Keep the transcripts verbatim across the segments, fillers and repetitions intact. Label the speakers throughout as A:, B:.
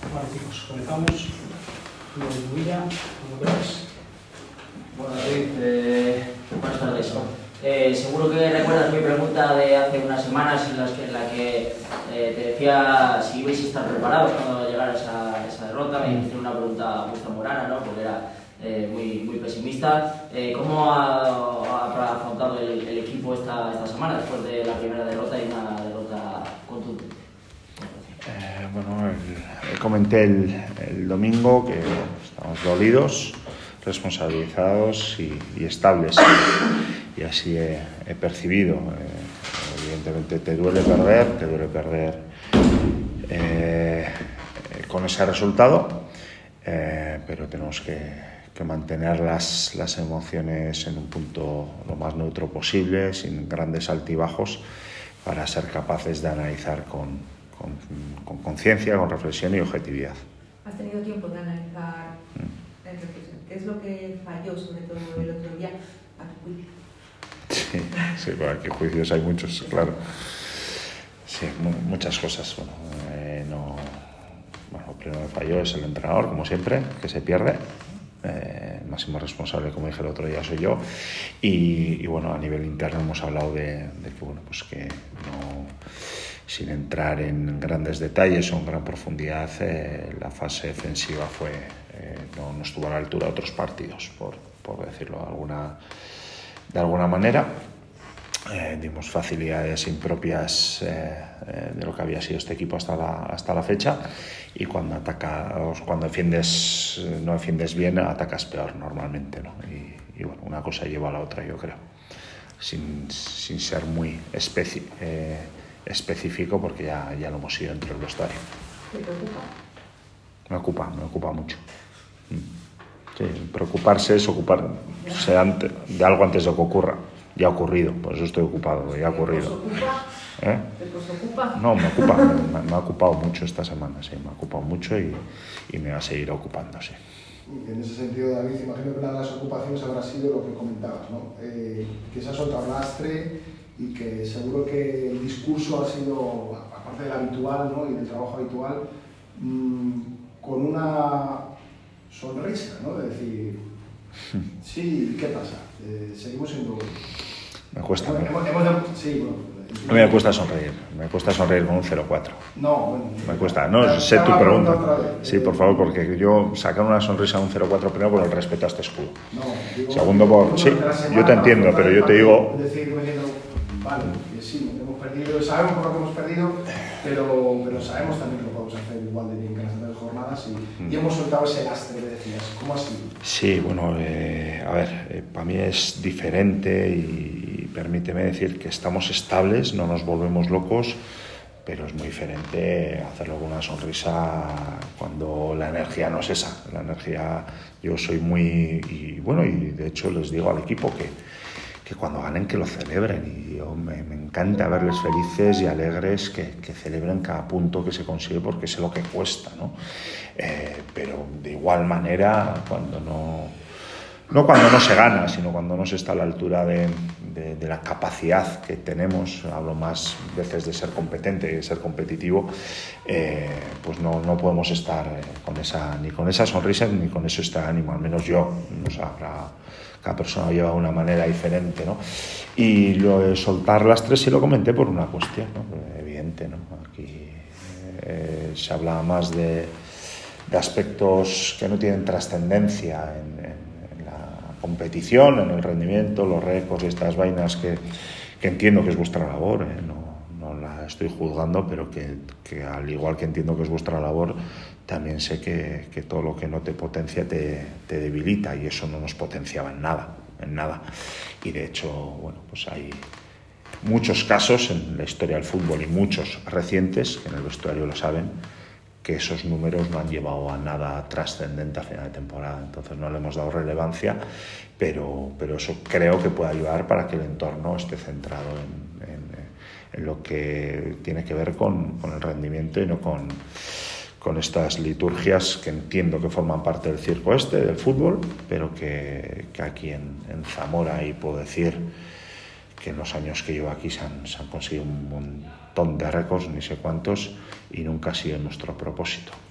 A: Vale, chicos, comenzamos. Villa, ¿cómo queráis?
B: Bueno, David, eh, buenas tardes. Eh, seguro que recuerdas mi pregunta de hace unas semanas en, las que, en la que eh, te decía si ibais a estar preparados cuando llegara esa, esa derrota. Me hiciste una pregunta muy zamorana, ¿no? Porque era eh, muy, muy pesimista. Eh, ¿Cómo ha, ha afrontado el, el equipo esta, esta semana después de la primera derrota y una derrota contundente?
C: Eh, bueno, el, comenté el, el domingo que estamos dolidos, responsabilizados y, y estables, y, y así he, he percibido. Eh, evidentemente te duele perder, te duele perder eh, con ese resultado, eh, pero tenemos que, que mantener las, las emociones en un punto lo más neutro posible, sin grandes altibajos, para ser capaces de analizar con con conciencia, con, con reflexión y objetividad.
D: ¿Has tenido tiempo de analizar mm. en reflexión? ¿Qué es lo que falló, sobre todo el otro día, a tu juicio?
C: Sí, sí, bueno, aquí juicios hay muchos, claro. Sí, muchas cosas. Bueno, eh, no, bueno, lo primero que falló es el entrenador, como siempre, que se pierde. Eh, el máximo responsable, como dije el otro día, soy yo. Y, y bueno, a nivel interno hemos hablado de, de que, bueno, pues que no... Sin entrar en grandes detalles o en gran profundidad, eh, la fase defensiva fue, eh, no, no estuvo a la altura de otros partidos, por, por decirlo de alguna, de alguna manera. Eh, dimos facilidades impropias eh, eh, de lo que había sido este equipo hasta la, hasta la fecha, y cuando atacas, cuando defiendes, no defiendes bien, atacas peor normalmente, ¿no? Y, y bueno, una cosa lleva a la otra, yo creo, sin, sin ser muy especi eh, específico, porque ya, ya lo hemos sido entre el vestuario.
D: ¿Te preocupa?
C: Me ocupa, me ocupa mucho. Sí, preocuparse es ocuparse ante, de algo antes de que ocurra. Ya ha ocurrido, por eso estoy ocupado, ya ha ocurrido.
D: ¿Te ocupa?
C: ¿Eh?
D: ¿Te ocupa?
C: No, me ocupa, me, me ha ocupado mucho esta semana, sí, me ha ocupado mucho y, y me va a seguir ocupando, sí.
E: Y en ese sentido, David, imagino que una de las ocupaciones habrá sido lo que comentabas, ¿no? Eh, que esa solta lastre, y que seguro que el discurso ha sido, aparte del habitual, ¿no? Y del trabajo habitual, mmm, con una sonrisa, ¿no? De decir, sí, ¿qué pasa? Eh, seguimos siendo...
C: Me cuesta.
E: Hemos, hemos, hemos, sí, bueno,
C: a mí me cuesta sonreír, me cuesta sonreír con un cero cuatro.
E: No, bueno.
C: Me cuesta, no, sé tu pregunta. Sí, por favor, porque yo sacar una sonrisa a un cero cuatro primero por el respeto a este escudo.
E: No, digo,
C: segundo por... Sí, yo te entiendo, pero yo te digo...
E: Decir, vale, que sí, hemos perdido, sabemos por lo que hemos perdido, pero, pero sabemos también que lo podemos hacer igual de bien que las anteriores jornadas, y, mm. y hemos soltado ese lastre, me decías. ¿Cómo ha sido?
C: Sí, bueno, eh, a ver, eh, para mí es diferente, y, y permíteme decir que estamos estables, no nos volvemos locos, pero es muy diferente hacerlo con una sonrisa cuando la energía no es esa. La energía, yo soy muy... Y bueno, y de hecho les digo al equipo que que cuando ganen que lo celebren, y yo me, me encanta verles felices y alegres, que, que celebren cada punto que se consigue, porque sé lo que cuesta, ¿no? Eh, pero de igual manera, cuando no, no cuando no se gana, sino cuando no se está a la altura de, de, de la capacidad que tenemos, hablo más veces de ser competente y de ser competitivo, eh, pues no, no podemos estar con esa, ni con esa sonrisa ni con eso este ánimo, al menos yo, no sé, habrá... Cada persona lo lleva de una manera diferente, ¿no? Y lo de soltar lastres sí lo comenté por una cuestión, ¿no? Evidente, ¿no? Aquí eh, se habla más de, de aspectos que no tienen trascendencia en, en, en la competición, en el rendimiento, los récords y estas vainas que, que entiendo que es vuestra labor, ¿eh? No, no la estoy juzgando, pero que, que al igual que entiendo que es vuestra labor, también sé que, que todo lo que no te potencia te, te debilita, y eso no nos potenciaba en nada, en nada. Y de hecho, bueno, pues hay muchos casos en la historia del fútbol, y muchos recientes, que en el vestuario lo saben, que esos números no han llevado a nada trascendente a final de temporada. Entonces no le hemos dado relevancia, pero, pero eso creo que puede ayudar para que el entorno esté centrado en, en, en lo que tiene que ver con, con el rendimiento, y no con... con estas liturgias que entiendo que forman parte del circo este, del fútbol, pero que, que aquí en, en Zamora, y puedo decir que en los años que llevo aquí se han, se han conseguido un montón de récords, ni sé cuántos, y nunca ha sido nuestro propósito.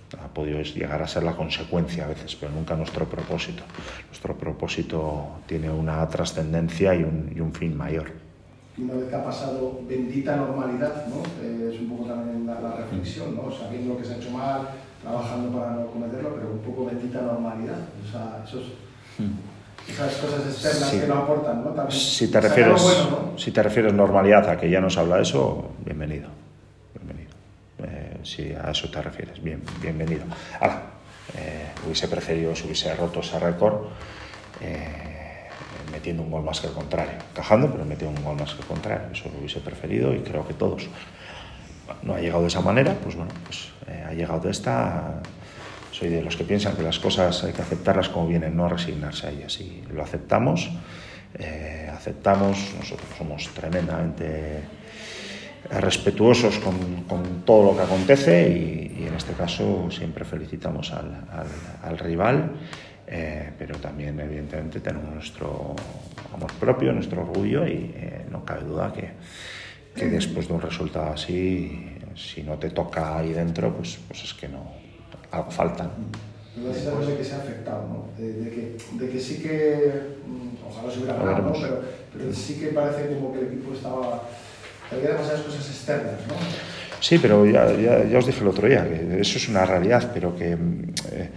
C: ha podido llegar a ser la consecuencia a veces, pero nunca nuestro propósito. Nuestro propósito tiene una trascendencia y un, y un fin mayor.
E: Una vez que ha pasado bendita normalidad, ¿no? Eh, es un poco también la, la reflexión, ¿no? Sabiendo lo que se ha hecho mal, trabajando para no cometerlo, pero un poco bendita normalidad. O sea, esos, mm. esas cosas externas sí. que no aportan, ¿no? También,
C: si, te refieres,
E: bueno, ¿no?
C: si te refieres normalidad, a que ya nos habla de eso, bienvenido. bienvenido. Eh, si a eso te refieres, bien, bienvenido. Ahora, eh, hubiese preferido si hubiese roto ese récord, eh, metiendo un gol más que el contrario, encajando, pero metiendo un gol más que el contrario. Eso lo hubiese preferido y creo que todos. No ha llegado de esa manera, pues bueno, pues eh, ha llegado de esta. Soy de los que piensan que las cosas hay que aceptarlas como vienen, no resignarse a ellas. Y lo aceptamos, eh, aceptamos, nosotros somos tremendamente respetuosos con, con todo lo que acontece y, y en este caso siempre felicitamos al, al, al rival. Eh, pero también evidentemente tenemos nuestro amor propio, nuestro orgullo y eh, no cabe duda que, que después de un resultado así, si no te toca ahí dentro, pues, pues es que no, algo falta.
E: Pero esa cosa de que se ha afectado, ¿no? De, de, que, de que sí que, ojalá se hubiera ganado, ¿no? pero, pero sí que parece como que el equipo estaba, había demasiadas cosas externas, ¿no?
C: Sí, pero ya, ya, ya os dije el otro día que eso es una realidad, pero que eh,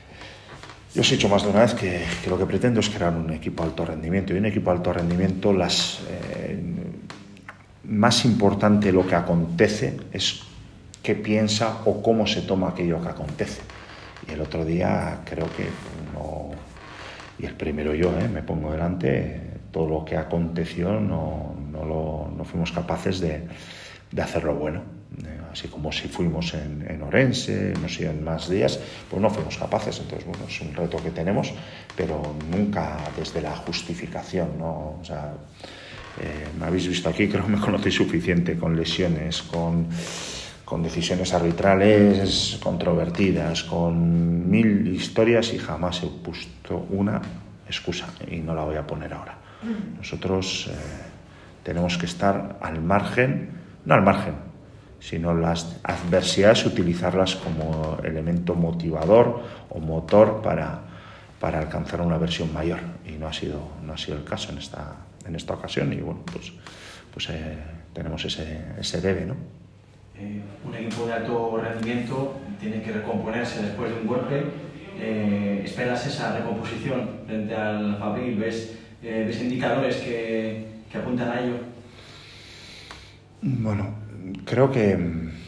C: yo os he dicho más de una vez que, que lo que pretendo es crear un equipo de alto rendimiento. Y un equipo de alto rendimiento, las, eh, más importante lo que acontece es qué piensa o cómo se toma aquello que acontece. Y el otro día creo que no, y el primero yo, eh, me pongo delante, todo lo que aconteció no, no, lo, no fuimos capaces de, de hacerlo bueno. Así como si fuimos en, en Orense, hemos ido en más días, pues no fuimos capaces. Entonces, bueno, es un reto que tenemos, pero nunca desde la justificación, ¿no? O sea, eh, me habéis visto aquí, creo que me conocéis suficiente, con lesiones, con, con decisiones arbitrales controvertidas, con mil historias y jamás he puesto una excusa y no la voy a poner ahora. Nosotros eh, tenemos que estar al margen, no al margen, sino las adversidades utilizarlas como elemento motivador o motor para, para alcanzar una versión mayor, y no ha sido, no ha sido el caso en esta, en esta ocasión, y bueno, pues, pues eh, tenemos ese, ese debe, ¿no?
F: Eh, un equipo de alto rendimiento tiene que recomponerse después de un golpe. Eh, ¿Esperas esa recomposición frente al Fabril? ¿Ves, eh, ¿ves indicadores que, que apuntan a ello?
C: Bueno, creo que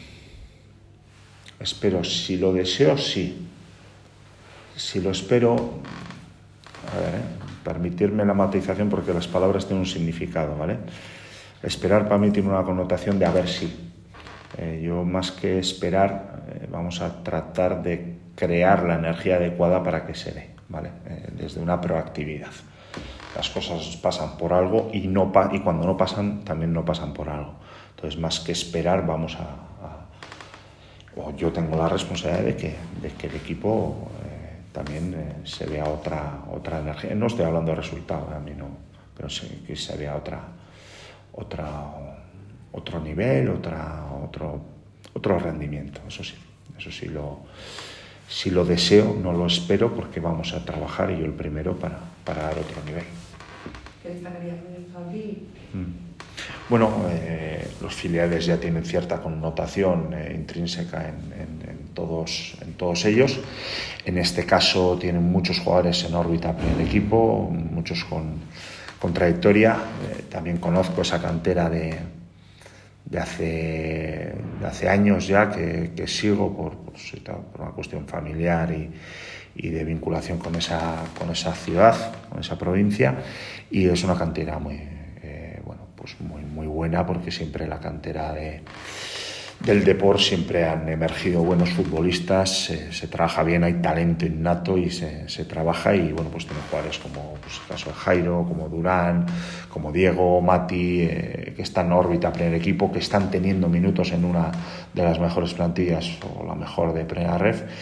C: espero, si lo deseo, sí. Si lo espero, a ver, ¿eh? permitirme la matización porque las palabras tienen un significado, ¿vale? Esperar para mí tiene una connotación de a ver si. Eh, yo más que esperar, eh, vamos a tratar de crear la energía adecuada para que se dé, ¿vale? Eh, desde una proactividad. Las cosas pasan por algo y, no pa- y cuando no pasan, también no pasan por algo. Entonces, más que esperar, vamos a... a o yo tengo la responsabilidad de que, de que el equipo eh, también eh, se vea otra, otra energía. No estoy hablando de resultado, a mí no, pero sí que se vea otra, otra, otro nivel, otra, otro, otro rendimiento. Eso sí, eso sí lo, si lo deseo, no lo espero porque vamos a trabajar, y yo el primero, para, para dar otro nivel.
D: ¿Qué destacarías del Fabril?
C: Mm. Bueno, eh, los filiales ya tienen cierta connotación eh, intrínseca en, en, en, todos, en todos ellos. En este caso tienen muchos jugadores en órbita para el equipo, muchos con, con trayectoria. Eh, también conozco esa cantera de, de, hace, de hace años ya que, que sigo por, por, por una cuestión familiar y, y de vinculación con esa, con esa ciudad, con esa provincia, y es una cantera muy... pues muy, muy buena, porque siempre en la cantera de, del Depor siempre han emergido buenos futbolistas, se, se trabaja bien, hay talento innato y se, se trabaja, y bueno, pues tiene jugadores como pues, el caso de Jairo, como Durán, como Diego, Mati, eh, que están en órbita primer equipo, que están teniendo minutos en una de las mejores plantillas o la mejor de Primera Ref,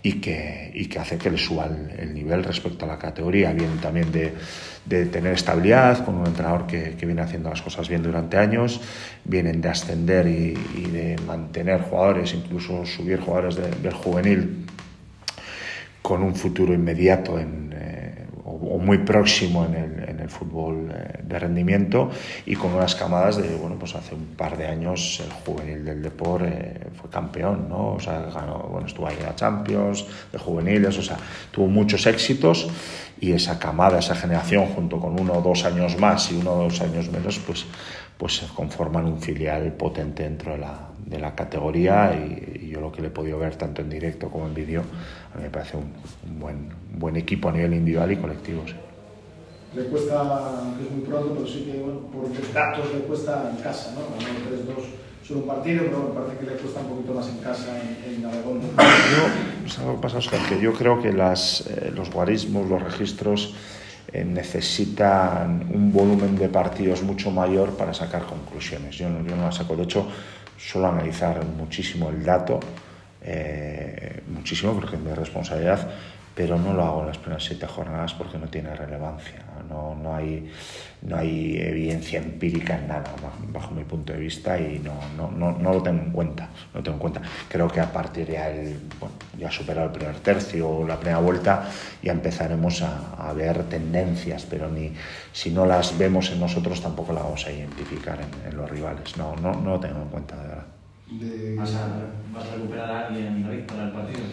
C: y que, y que hace que le suba el, el nivel respecto a la categoría. Vienen también de, de tener estabilidad con un entrenador que, que viene haciendo las cosas bien durante años, vienen de ascender y, y de mantener jugadores, incluso subir jugadores de, del juvenil con un futuro inmediato en, eh, o, o muy próximo en el, en el fútbol eh, de rendimiento, y con unas camadas de, bueno, pues hace un par de años el juvenil del Depor eh, fue campeón, ¿no? O sea, ganó, bueno, estuvo ahí en la Champions de juveniles, o sea, tuvo muchos éxitos, y esa camada, esa generación, junto con uno o dos años más y uno o dos años menos, pues, pues conforman un filial potente dentro de la, de la categoría, y, y yo lo que le he podido ver tanto en directo como en vídeo, a mí me parece un, un, buen, un buen equipo a nivel individual y colectivo. Sí.
E: Le cuesta, aunque es muy pronto, pero sí que, bueno, por datos le cuesta en casa, ¿no? Ganó tres dos solo un partido, pero me parece que le cuesta un poquito más en casa en, en Aragón.
C: Yo, ¿sabes lo que pasa, Óscar? Que yo creo que las, eh, los guarismos, los registros eh, necesitan un volumen de partidos mucho mayor para sacar conclusiones. Yo no, yo no las saco. De hecho, suelo analizar muchísimo el dato, eh, muchísimo, porque es mi responsabilidad, pero no lo hago en las primeras siete jornadas porque no tiene relevancia. No, no, hay, no hay evidencia empírica en nada, bajo mi punto de vista, y no, no, no, no lo tengo en cuenta. No lo tengo en cuenta. Creo que a partir de el, bueno, ya superado el primer tercio o la primera vuelta, ya empezaremos a, a ver tendencias, pero ni si no las vemos en nosotros tampoco las vamos a identificar en, en los rivales. No, no, no lo tengo en cuenta, de verdad.
E: De...
F: ¿Vas, a, ¿Vas a recuperar a alguien, David, para el partido?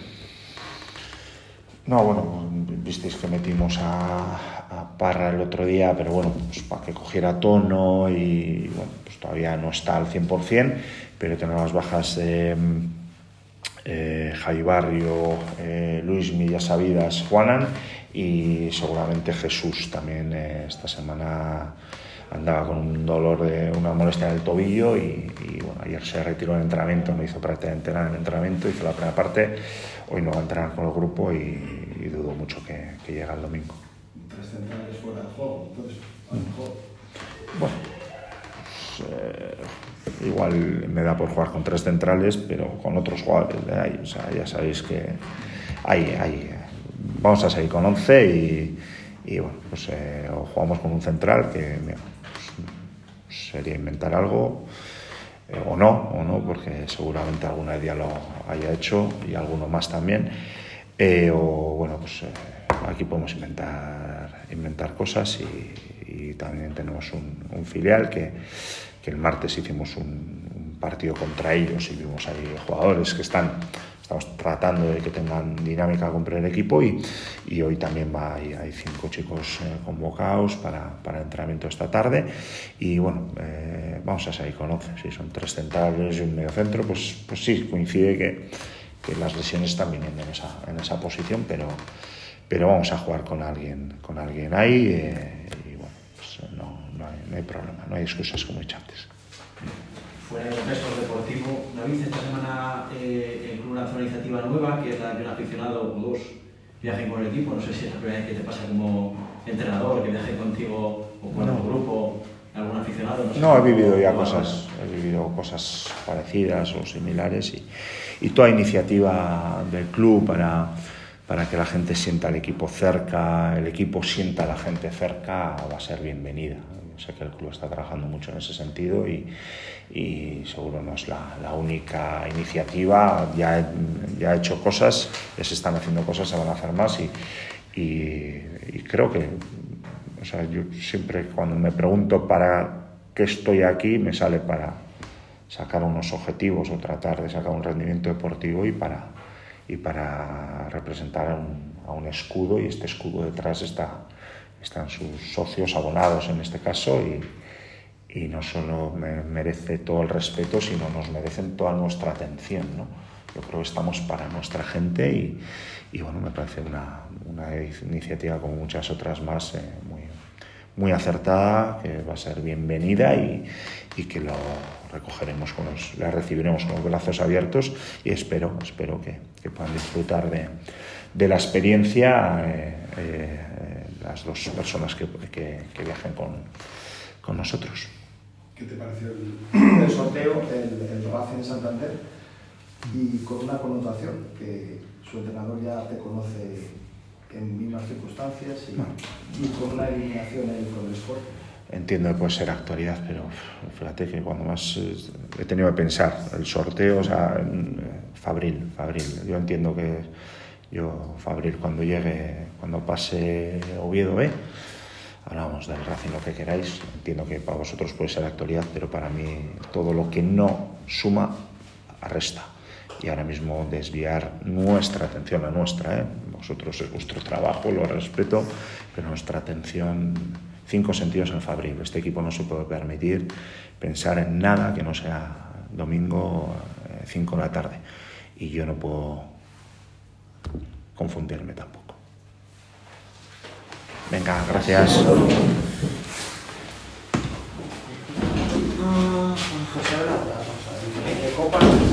C: No, bueno, visteis que metimos a, a Parra el otro día, pero bueno, pues para que cogiera tono, y bueno, pues todavía no está al cien por ciento, pero tenemos las bajas de eh, Javi Barrio, eh, Luismi, ya sabidas, Juanan, y seguramente Jesús también eh, esta semana andaba con un dolor de una molestia en el tobillo, y, y bueno, ayer se retiró del entrenamiento, no hizo prácticamente nada en el entrenamiento, hizo la primera parte, hoy no va a entrenar con el grupo, y, y dudo mucho que, que llegue el domingo.
E: Tres centrales fuera de juego, entonces, a lo mejor.
C: Bueno, pues, eh, igual me da por jugar con tres centrales, pero con otros jugadores de ahí, o sea, ya sabéis que hay, hay, vamos a seguir con once, y, y bueno, pues eh, o jugamos con un central que mira, pues, sería inventar algo, eh, o no, o no, porque seguramente alguna día lo haya hecho, y alguno más también, eh, o bueno, pues eh, aquí podemos inventar, inventar cosas, y, y también tenemos un, un filial que, que el martes hicimos un, un partido contra ellos, y vimos ahí jugadores que están, estamos tratando de que tengan dinámica con el equipo, y, y hoy también va, hay, hay cinco chicos eh, convocados para, para el entrenamiento esta tarde, y bueno, eh, vamos a seguir con once. Si son tres centrales y un medio centro, pues, pues sí, coincide que, que las lesiones están viniendo en esa, en esa posición, pero, pero vamos a jugar con alguien, con alguien ahí, eh, y bueno, pues no, no, hay, no hay problema, no hay excusas, como he dicho antes.
F: Fuera del contexto deportivo, David, esta semana eh, el club lanzó una iniciativa nueva, que es la de un aficionado o dos viajen con el equipo. No sé si es la primera vez que te pasa como entrenador, que viaje contigo o con no. tu grupo, algún aficionado. No, sé
C: no he vivido ya cosas, he vivido cosas parecidas o similares, y, y toda iniciativa del club para, para que la gente sienta al equipo cerca, el equipo sienta a la gente cerca, va a ser bienvenida. Sé que el club está trabajando mucho en ese sentido, y, y seguro no es la, la única iniciativa. Ya, ya ha hecho cosas, ya se están haciendo cosas, se van a hacer más, y, y, y creo que, o sea, yo siempre cuando me pregunto para qué estoy aquí, me sale para sacar unos objetivos o tratar de sacar un rendimiento deportivo, y para, y para representar a un, a un escudo, y este escudo detrás está... están sus socios abonados en este caso, y, y no solo me merece todo el respeto, sino nos merecen toda nuestra atención, ¿no? Yo creo que estamos para nuestra gente, y, y bueno, me parece una, una iniciativa, como muchas otras más, eh, muy, muy acertada, que va a ser bienvenida, y, y que lo recogeremos con los, la recibiremos con los brazos abiertos, y espero, espero que, que puedan disfrutar de, de la experiencia eh, eh, las dos personas que, que, que viajen con, con nosotros.
E: ¿Qué te pareció el, el sorteo, el, el Racing Santander? y con una connotación que su entrenador ya te conoce en mismas circunstancias y,
C: Bueno.
E: y con una eliminación en el Pro Sport.
C: Entiendo que puede ser actualidad, pero fíjate que cuando más eh, he tenido que pensar, el sorteo, o sea, en, eh, Fabril, Fabril. Yo entiendo que yo, Fabril, cuando llegue, cuando pase Oviedo B, hablamos del Racing, lo que queráis. Entiendo que para vosotros puede ser actualidad, pero para mí todo lo que no suma, resta. Y ahora mismo desviar nuestra atención, la nuestra, ¿eh? Vosotros es vuestro trabajo, lo respeto, pero nuestra atención, cinco sentidos en Fabril. Este equipo no se puede permitir pensar en nada que no sea domingo eh, cinco de la tarde. Y yo no puedo confundirme tampoco. Venga, gracias.
A: José Blas, vamos a ver, de Copa.